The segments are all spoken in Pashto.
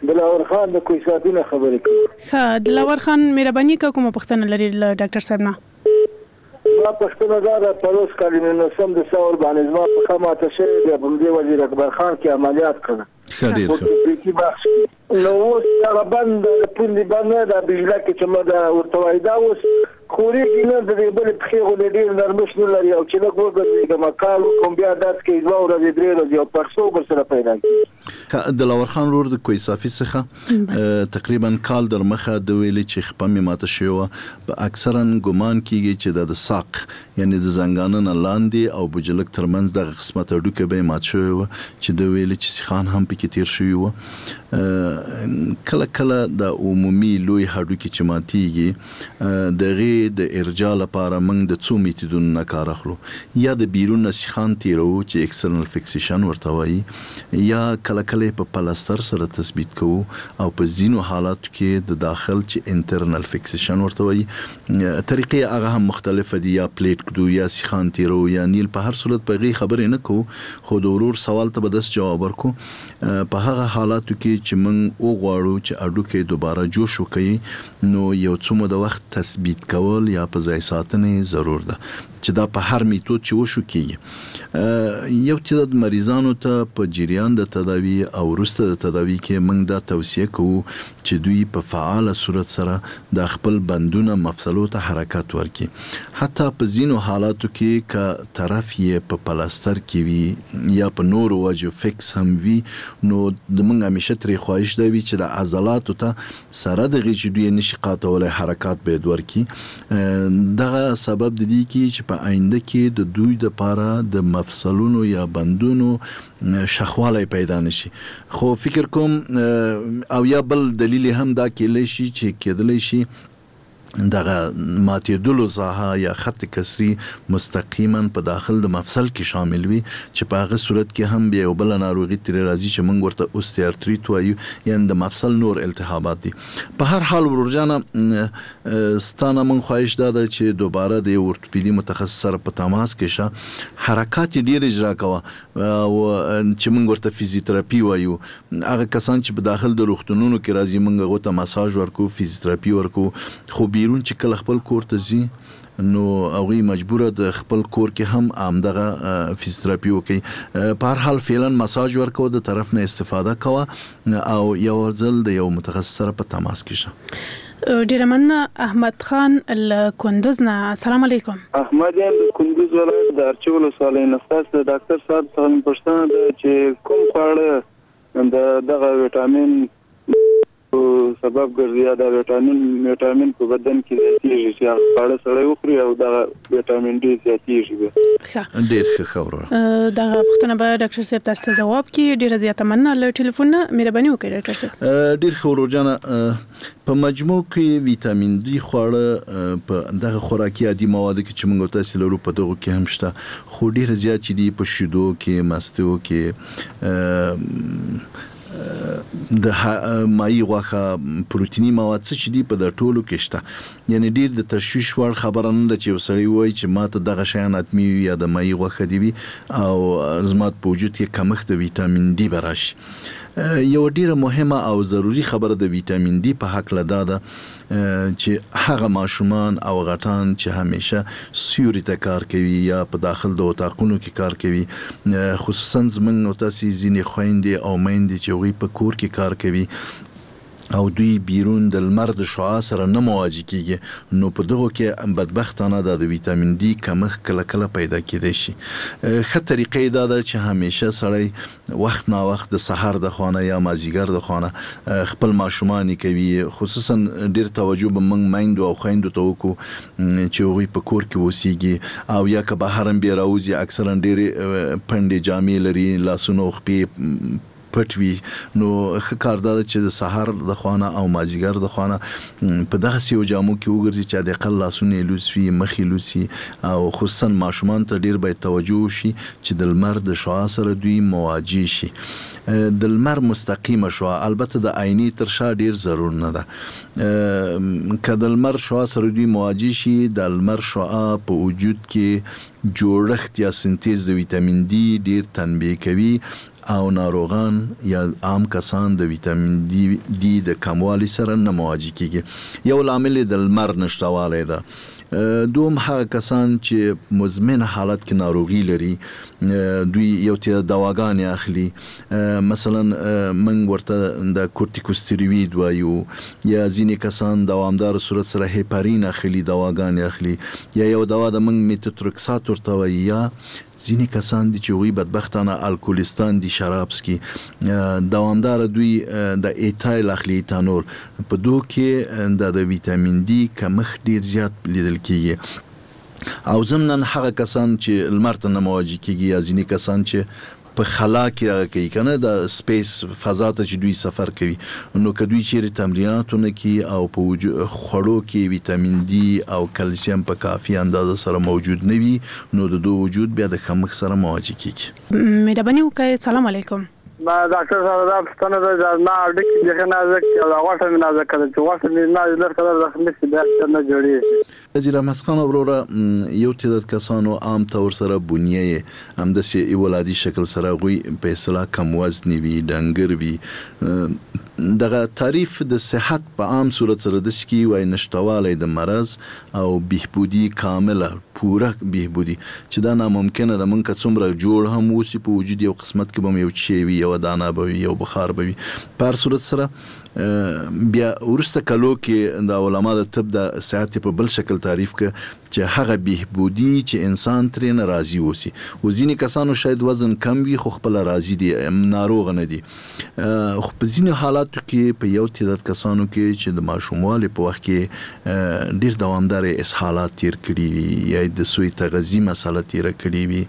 دلاور خان د کوی صافي نه خبرې کوي. ښه دلاور خان مهرباني کوم پښتنه لري ډاکټر صاحب نه. ما پښتنه دا پروس کالینه نو سم د څور باندې زما په خماته شوی د بمدي وزیر اکبر خان کې عملیات کړ. خډیر نو اوس هغه بند پوندې باندې د بجلا کې چې ما دا ورته وایدا اوس خوري نه د دې بل په خېغو ډېر نرمش نه لري او چې لږ وګرځي کوم کال کوم بیا داس کې دوه ورځې درې ورځې او پرسو بر سره پیدا کی. دلاور خان ورور د کوی صافي څخه تقریبا کال در مخه د ویلي چې خپل ماته شو په اکثرا ګمان کیږي چې د ساق یعنی د زنګانن لاندې او بوجلک ترمنځ د قسمت اډوکه به مات شو چې د ویلي چې سخان هم پکې تیر شوی و. کله کله د عمومي لوی هډوکي چې ماتيږي دغه د ارجاع لپاره موږ د څو میتودونو نه کار اخلو. یا د بیرون سخان تیرو چې ایکسترنل فکسیشن ورته وایي، یا کله کله په پلاستر سره تثبیت کوو، او په ځینو حالاتو کې د داخل چې انټرنل فکسیشن ورته وایي. طریقې هغه هم مختلفه دي، یا پلیټ کړو یا سخان تیرو یا نیل. په هر صورت په غي خبرې نه کوو، خو د ورور سوال ته به داس جواب ورکو. په هغه حالاتو کې چې موږ وغواړو چې اډوکې دوباره جوش وکړي، نو یو څو مو د وخت تثبیت کول یا په ځای ساتنې ضرور ده چې دا په هر میتود چې وشو کېږي. یو چې د مریضانو ته په جریان د تداوی او وروسته د تداوی کې موږ دا توصیه کوو چې دوی په فعاله صورت سره د خپل بندونه مفصلو ته حرکت ورکړي. حتی په ځینو حالاتو کې که طرف یې په پلاستر کې وي یا په نورو وجو فکس هم وي، نو د موږ همیشه ترې خواهش دی چې د عضلاتو ته سره د غیچ دوی نشي قاطولی حرکات باید ورکړي. دغه سبب د دې کې چې په آینده کې د دوی د پاره د مفصلونو یا بندونو شخوالی پیدا نشي. خو فکر کوم او یا بل دلیل هم دا کېدلی شي چې کېدلی شي دغه ماتېدلو ساحه یا خط کسری مستقیما په داخل د مفصل کې شامل وي، چې په هغه صورت کې هم بیا یو بل ناروغي ترې راځي چې موږ ورته اوستیارتریت وایو، یعنی د مفصل نور التهابات دي. په هر حال ورورجانه ستانه موږ خواهش دا ده چې دوباره د اورتوپیدي متخصص سره په تماس کې شه، حرکات ډیر اجرا کوه، او چې موږ ورته فزیوتراپي وایو. هغه کسان چې په داخل د روغتونونو کې راځي موږ هغه ته مساج ورکو، فزیوتراپي ورکو. خو بیرون چې کله خپل کور ته ځي نو هغوی مجبوره د خپل کور کې هم همدغه فزیوتراپي وکړي. په هر حال فعلا مساج ورکوه، د طرف نه استفاده کوه، او یو ځل د یو متخصص سره په تماس کې شه. ډیره مننه. احمد خان الکندوز نه، السلام علیکم. احمد یم د کندوز ولایت د ارچي ولسوالۍ نه. ستاسو د ډاکټر صاحب څخه پوښتنه ده چې کوم خواړه د دغه ویټامین سبب ګرځي، یا د ویټامین په بدن کې زیاتېږي چې هغه خواړه سړی وخوري او دغه ویټامین ډي زیاتېږي. ډېر ښه خبره. دغه پوښتنه به ډاکټر صاحب تاسو ته ځواب کړي. ډېره زیاته مننه. له ټلیفون نه مهرباني وکړئ ډاکټر صاحب. ډېر ښه ورورجانه، په مجموع کې ویټامین ډي خواړه په دغه خوراکي عادي موادو کې چې موږ تاسو لرو په دغه کې هم شته، خو ډېر زیات دي په شیدو کې، مستو کې، د مایي غوښه، پروتینی مواد څه چې دي په د ټولو کې شته. یعنی ډیر د تشویش وړ خبره نه ده چې یو سړی وایي چې ما ته دغه شیان حتمي وي یا د مایي غوښه دي وي او زما په وجود کې کمښت د ویټامین ډي به راشي. یو ډیره مهمه او ضروری خبره د ویټامین ډي په حق لدا ده چې هغه ماشومان او غټان چې همیشه سیوري ته کار کوي یا په داخل د اتاقونو کې کار کوي، خصوصا زمونږ تاسو ځینې خويندې او میندې چې هغوی په کور کې کار کوي او دوی بیرون د لمر د شعاع سره نه مواجه کیږي، نو په دغه کې بدبختانه د ویټامین ډي کمښت کله کله پیدا کېدای شي. ښه طریقې دا ده چې همیشه سړی وخت نا وخت د سحر د خوانه یا مازیګر د خوانه خپل ماشومان کوي، خصوصا ډیر توجه به موږ میندو او خویندو ته وکړو چې هغوی په کور کې اوسیږي، او یا که بهر هم بیا راوځي اکثرا ډېرې پنډې جامې لري، لاسونه او خپې پټ وي، نو ښه کار دا ده چې د سحر د خوانه او مازیګر د خوانه په دغسې یو جامو کې وګرځي چې د اقل لاسونه یې لوڅ وي، مخ یې لوڅ وي، او خصوصا ماشومان ته ډیر باید توجه وشي چې د لمر د شعاع سره دوی مواجه شي. د لمر مستقیمه شعاع، البته د عیني تر شا ډیر ضرور نه ده، که د لمر شعاع سره دوی مواجه شي، د لمر شعاع په وجود کې جوړښت یا سنتیز د ویټامین ډي ډیر تنبیه کوي او ناروغان یا عام کسان د ویټامین ډي د کموالي سره نه مواجه کیږي. یو لامل د لمر نشټوالی ده. دوم هغه کسان چې مزمن حالت کې ناروغي لري دوی یو ته دواګانې اخلي، مثلا من ورته د کورتیکوستیروید وایو، یا ځینې کسان دوامدار صورت سره هیپارین اخلي، دواګانې اخلي، یا یو دوا د من میتوترکسات ورته وایي، یا ځینې کسان دي چې هغوی بدبختانه الکولستان دي، شراب څکي، دوامدار دوی د ایتایل اخلي، ایتانول. په دو کې د ویټامین ډي کمښت ډیر زیات لیدل کیږي. او ضمناً هغه کسان چې لمر ته نه مواجه کیږي، یا ځینې کسان چې په خلا کې کوي کنه د سپیس فضا ته چې دوی سفر کوي، نو که دوی چیرې تمریناتونه کوي او په خوړو کې ویټامین ډي او کلسیم په کافي اندازه سره موجود نه وي، نو د دوی وجود بیا د کمښت سره مواجه کیږي. مهرباني وکړئ. السلام علیکم. ما ډاکټر صاحب دا پښتنه ده ما ډکی دغه نازک او غوښه مې نازک کړل چې غوښه مې نازک لرته د خمس بیا نه جوړي. وزیر احمد خان وروره، یو تعداد کسانو عام طور سره بنیه هم د سی ولادي شکل سره غوي په اصطلاح کم وزن وي، ډنګر وي. دغه تعریف د صحت په عام صورت سره د سکی وای نشټوالی د مرض او بهبودی کامله پوره بهبودی چې دا ناممکنه ده. مونږ که څومره جوړ هم اوسي په وجود یو قسمت کې به یو شی وي، یو دانه به وي، یو بخار به وي. په هر صورت سره بیا وروسته کلو کې د علما د طب د صحت په بل شکل تعریف کې چې هغه بهبودی چې انسان ترې نه راضي اوسي. و ځینې کسانو شاید وزن کم وي خو خپل راضي دي، ناروغ نه دي. خو په ځینې حالاتو کې په یو تعداد کسانو کې چې د ماشوموالي په وخت کې ډیر دوامدار اسهالات تیر کړي وي، یا د سوی تغذیه مسله تیر کړي وي،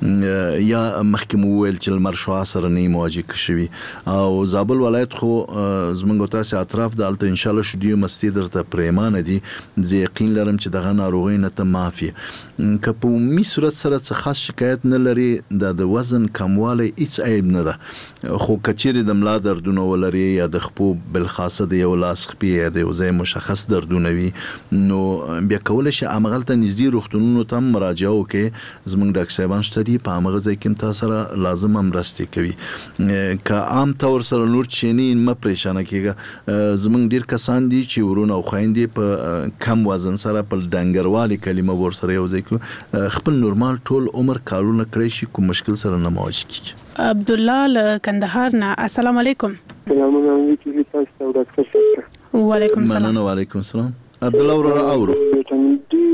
یا مخکې مو ویل چې لمر شعاع سره نه مواجه شوي. او زابل ولایت خو زمونږ تاسې اطراف د هلته انشاءالله شدیو مستې درته پریمانه دي، زه یقین لرم چې دغه ناروغۍ نه ته معاف یې. که په عمومي صورت سره څه خاص شکایت نه لري، د وزن کموالی هیڅ عیب نه ده. خو که چیرې د ملا دردونه ولري، یا د خپو بالخاصه د یو لاس خپې یا د یو ځای مشخص دردونه وي، نو بیا کولی شي همغلته نږدې روغتونونو ته هم مراجعه وکړي. زموږ ډاکټر صاحبان شته دي، په همغه ځای کې هم تا سره لازمه مرستې کوي. که عام طور سره نور چینی مه پریشانه کېږه. زمونږ ډیر کسان دي چې ورونه او خویندې په کم وزن سره په ډنګروالي کلمه ور سره یو ځای کو خپل نورمال ټول عمر کارونه کړی شي، کوم مشکل سره نه مواجه کیږي. عبد الله له کندهار نه. السلام علیکم. سلام علیکم تاسو ډاکټر صاحب. وعلیکم السلام. مننه. وعلیکم السلام. عبد الله وروره اورو. ویټامین ډي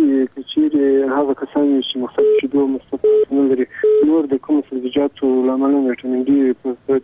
چې هغه کسان چې مختلف شیدو مصرف نه لري، نور د کوم سبزیجاتو لامل ویټامین ډي په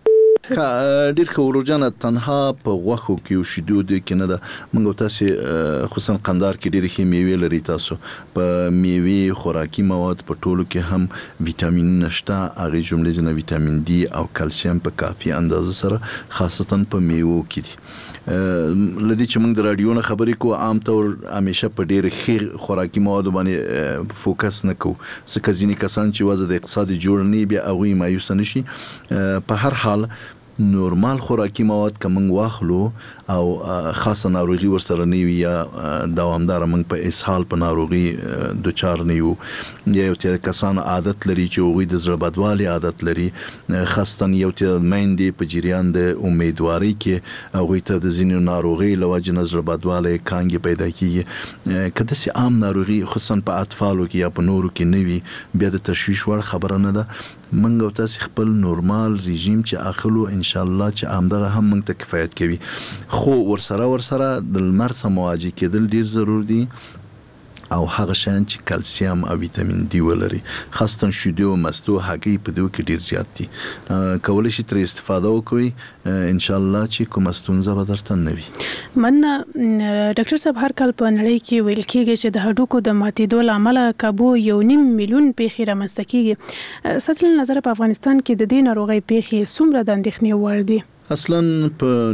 ډیر ښه ورجانه تنها په غوښو کې او شیدو د کې نه ده. موږ تاسې خصوصا قندار کې ډېرې ښې میوې لري. تاسو په میوې خوراکي مواد په ټولو کې هم ویټامینونه شته، هغې جملې نه ویټامین ډي او کلسیم په کافي اندازه سره خاصتا په میوو کې دي. لدې چې موږ د راډیو نه خبرې کوو، عام طور همیشه په ډېر ښې خوراکي موادو باندې فوکس نه کوو، ځکه ځینې کسان چې وضع د اقتصاد جوړ نه بیا هغوی مایوسه نه شي. په هر حال نورمال خوراکي مواد که موږ واخلو او خاصه ناروغي ورسره نه وي، یا دوامداره موږ په اسهال په ناروغي دوچار نه یو، یا یو تیر کسان عادت لري چې هغوی د زړه بدوالي عادت لري، خاصتا یو تیر میندې په جریان د امیدوارۍ کې هغوی ته د ځینو ناروغۍ له وجې نه زړه بدوالی کانګې پیدا کېږي. که داسې عام ناروغي خصوصا په اطفالو کې یا په نورو کې نه وي، بیا د تشویش وړ خبره نه ده. موږ او تاسې خپل نورمال رژیم چې اخلو انشاءالله چې همدغه هم موږ ته کفایت کوي. خو ورسره د لمر سره مواجه کېدل ډیر ضرور دي، او هغه شیان چې کلسیم او ویټامین ډي ولري، خاصتا شیدو، مستو، هګۍ په دې کې ډیر زیات دي. کولی شي ترې استفاده وکړئ، انشاءالله چې کومه ستونزه به درته نه وي. مننه. ډاکټر صاحب، هر کال په نړۍ کې ویل کېږي چې د هډوکو د ماتېدو له امله کابو 1.5 میلیون پیښې رامنځته کېږي. ستاسو له نظره په افغانستان کې د دې ناروغۍ پیښې څومره د اندېښنې وړ دي؟ اصلا په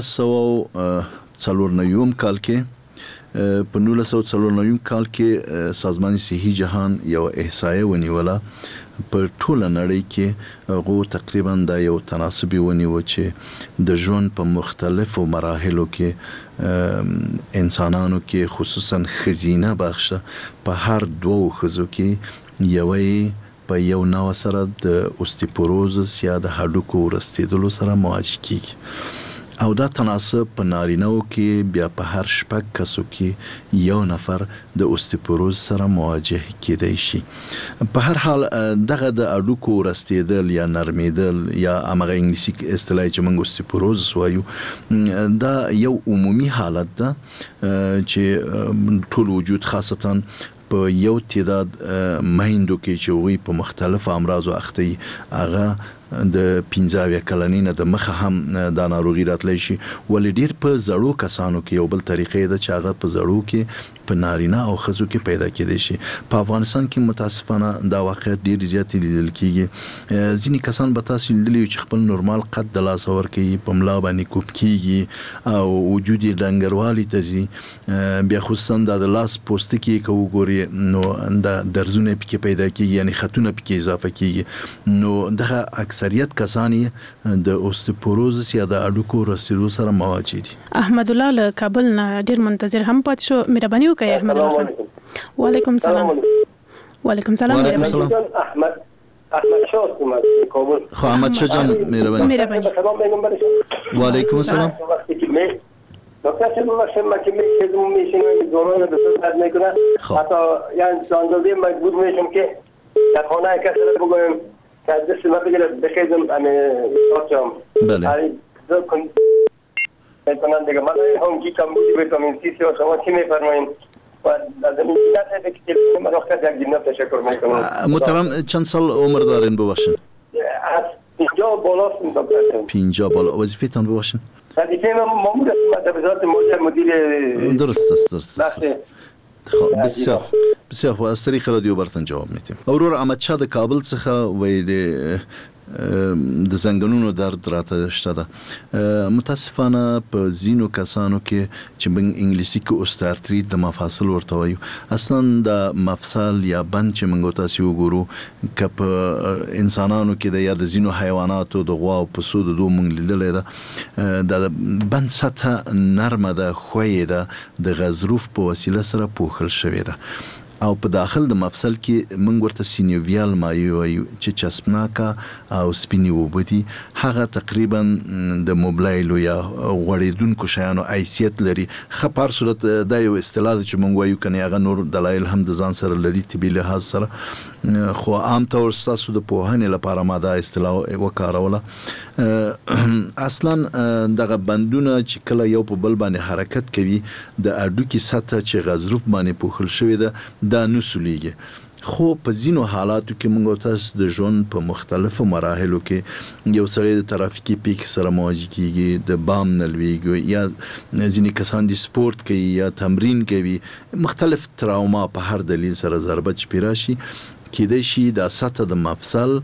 1994 کال کې په 1994 کال کې سازمان صحي جهان یو احصایه ونیوله په ټوله نړۍ کې. هغه تقریبا دا یو تناسبي ونیو چې د ژوند په مختلفو مراحلو کې انسانانو کې خصوصا خزینه بخشه په هر 2 ښځو کې یوې په یو نوع سره د اوستیپوروزس یا د هډوکو ورستېدلو سره مواجه کیږي او دا تناسب په نارینه‌و کې بیا په هر شپږ کسو کې یو نفر د اوستیپوروز سره مواجه کېدای شي. په هر حال دغه د هډوکو ورستېدل یا نرمېدل یا هغه انګلیسي اصطلاح چې موږ اوستیپوروز وایو دا یو عمومي حالت ده چې ټول وجود خاصتاً په یو تعداد میندو کې چې وي په مختلف امراضو اخته هغه د 15 کلنۍ نه د مخه هم د ناروغي راتلی شي ولې ډیر په زړو کسانو کې یو بل طریقې ده چې هغه په زړو کې په نارینه او ښځو کې پیدا کېدای شي. په افغانستان کې متاسفانه دا واقع ډیر زیات لیدل کېږي. ځینې کسان به تاسو لیدلی چې خپل نورمال قد د لاس ورکوي په ملا باندې کوب کېږي او وجود یې ډنګروالي ته ځي بیا خصوصا د لاس پوستکي که وګوري نو د درزونه پکې پیدا کېږي یعنی خطونه پکې اضافه کېږي نو دغه اکثریت کسان د اوستیپوروزس یا د هډوکو ورستېدو سره مواجه دي. احمد الله له کابل نه ډیر منتظر هم پات شو. مهرباني وکړئ احمد الله. وعلیکم السلام. وعلیکم السلام. وعلیکم السلام. احمد شاه استم از کابل. خب احمد شاه جان مهربانی. وعلیکم السلام. دکتر چه بخشم ما که میشم میشینم دوران به صورت میکنه حتی یعنی اندازه مجبور میشم که در خانه کسی رو بگویم که از دست ما بگیره بخیدم بچم بله کنن دیگه من هم کی کمبودی ویتامین سی و شما چی میفرمایید و از این جهت که من وقت یک جناب تشکر میکنم. محترم چند سال عمر دارین ببخشید؟ از 50 بالاست دکتر. 50 بالا. وظیفه‌تان ببخشید؟ وظیفه من مامور است در وزارت مدیر درست است. خب بسیار خوب از طریق رادیو برتن جواب میتیم. اورور احمد شاه د کابل څخه ویل د زنګونونو درد راته شته ده. متاسفانه په زینو کسانو کې چې موږ انګلیسي کې اوستارتریت د مفاصل ورته وایو اصلا د مفصل یا بند چې موږ تاسو وګورو که په انسانانو کې د یا د زینو حیواناتو د غوا او پسو د دوه موږ لیدلې ده د بند سطح نرمه ده خوې ده د غضروف په وسیله سره پوښل شوې ده او په داخل د مفصل کې موږ ورته سینوویال مایع وایو چې چسپناکا او سپینې اوبه دي هغه تقریبا د موبلایلو یا غوړېدونکو شیانو حیثیت لري. ښه په هر صورت دا یو اصطلاح ده چې موږ وایو کنې هغه نور دلایل هم د ځان سره لري طبي لحاظ سره خو عام طور ستاسو د پوهنې لپاره ما دا اصطلاح وکاروله. اصلا دغه بندونه چې کله یو په بل باندې حرکت کوي د هډوکي سطح چې غضروف باندې پوښل شوی ده دا نه سولیږي خو په ځینو حالاتو کې موږ تاسو د ژوند په مختلفو مراحلو کې یو سړی د ترافیکي پیښ سره مواجه کیږي د بام نه لویږي یا ځینې کسان د سپورت کوي یا تمرین کوي مختلف تراوما په هر دلیل سره ضربت شپې راشي کېدای شي د سطح د مفصل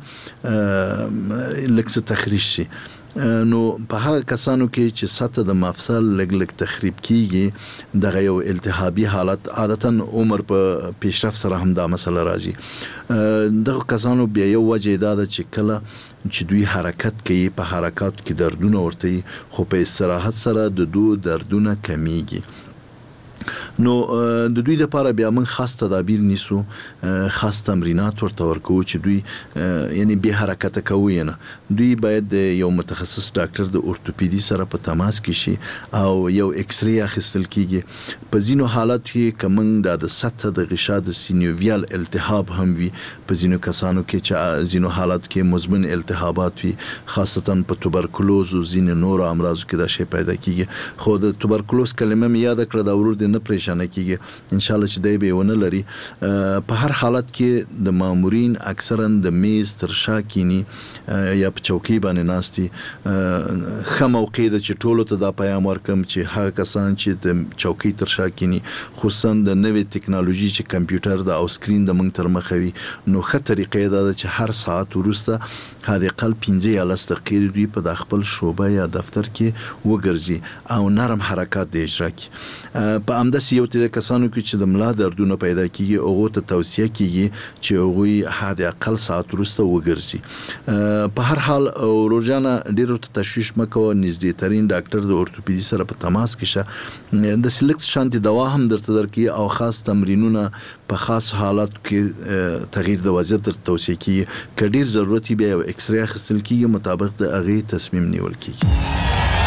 لږ څه تخریش شي نو په هغه کسانو کې چې سطح د مفصل لږ تخریب کیږي دغه یو التهابي حالت عادتا عمر په پیشرفت سره هم دا مسله راځي دغه کسانو بیا یو وجه دا ده چې کله چې دوی حرکت کوي په حرکاتو کې دردونه ورته خو په استراحت سره د دوی دردونه کمیږي نو د دوی لپاره بیا موږ خاص تدابیر نیسو خاص تمرینات ورته ورکو چې دوی یعنی به حرکت کوي نه دوی باید یو متخصص ډاکټر د اورتوپیدي سره په تماس کې شي او یو ایکس ری اخیستل کیږي په ځینو حالات کې کومنګ د سطح د غشا د سینوویال التهاب هم وي په ځینو کسانو کې چې ځینو حالات کې مزمن التهابات وي خاصتا په توبرکلوز او ځینو نور امراضو کې دا شی پیدا کیږي خو د توبرکلوز کلمه مې یاد کړه دا ورور نه پریشانه کیږي ان شاء الله چې دای به ونه لري په هر حالت کې د مامورین اکثرا د میز تر شا کینی یا په چوکۍ باندې ناستي خه موقع د چې ټولو ته دا پیغام ورکم چې هغه کسان چې د چوکۍ تر شا کینی خصوصا د نوې ټکنالوژي چې کمپیوټر د او سکرین د موږ تر مخه وي نو ښه طریقې دا چې هر ساعت وروسته هغه قل 15 یا 10 دقیقې دوی په خپل شوبه یا دفتر کې وګرځي او نرم حرکات د اجرا کوي په همداسې یو تر کسانو کې چې د ملا دردونه پیدا کیږي هغه ته توصیه کیږي چې هغه حد اقل ساعت وروسته وګرځي. په هر حال روزانه ډیرو ته تشویش مکو، نږدې ترين ډاکټر د اورتوپیدي سره په تماس کې شه، د سلیکس شانتي دوا هم درته درکې او خاص تمرینونه په خاص حالات کې تغییر د وضعیت در توصیه کیږي. که ډیر ضرورت بیا یو ایکس ری اخیستل کیږي، مطابق د هغه تصمیم نیول کیږي.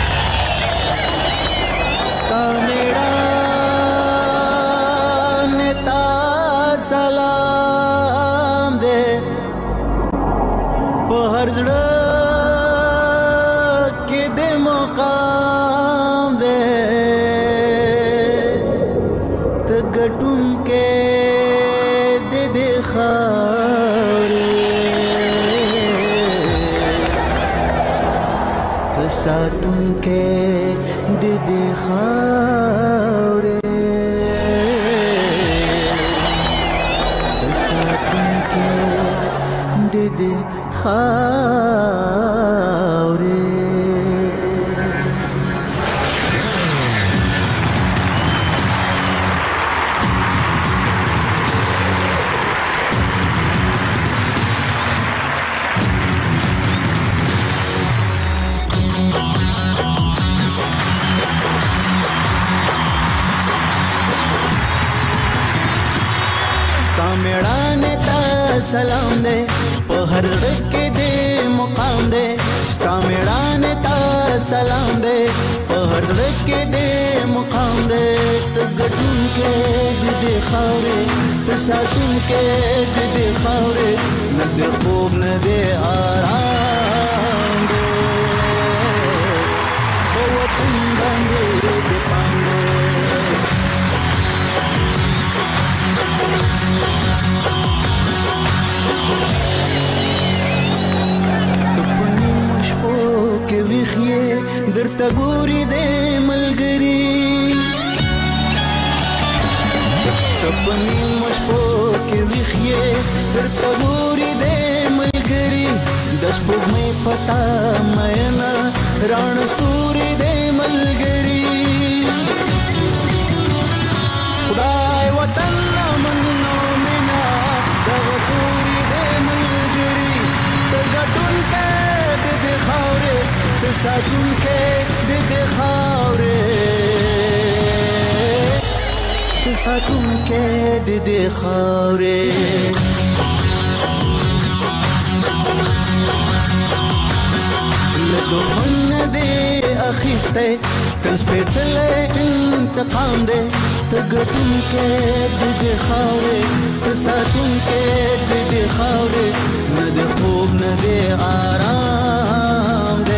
سلام دے پہر زڑا کے دے مقام دے تگٹن کے دے دے خارے تساتن کے دے دے خارے دے خاورے. ستا میڑانے تا سلام دے پہر کے دے مقام دے. ستا میڑانے تا سلام دے پہر کے دے مقام دے. تگٹن کے دے خاورے تساتن کے دے خاورے نہ دے خوب نہ دے آرام دے وطن باندے دے پاندے. درته ګوري د ملګری تپنی مشپو کې ویخې درته ګوري د ملګری د سپوږمۍ پتا مېنا ران ستوري د ملګری. خدای وطن منو مینا د ګوري د ملګری تګټون کې د خاورې تساتون کې د خاورې تساتون کې د خاورې. له دښمن دې اخیستی تل سپېڅلی انتقام دی. تګټون کې د خاورې تساتون کې د خاورې نه د خوب نه د آرام دی.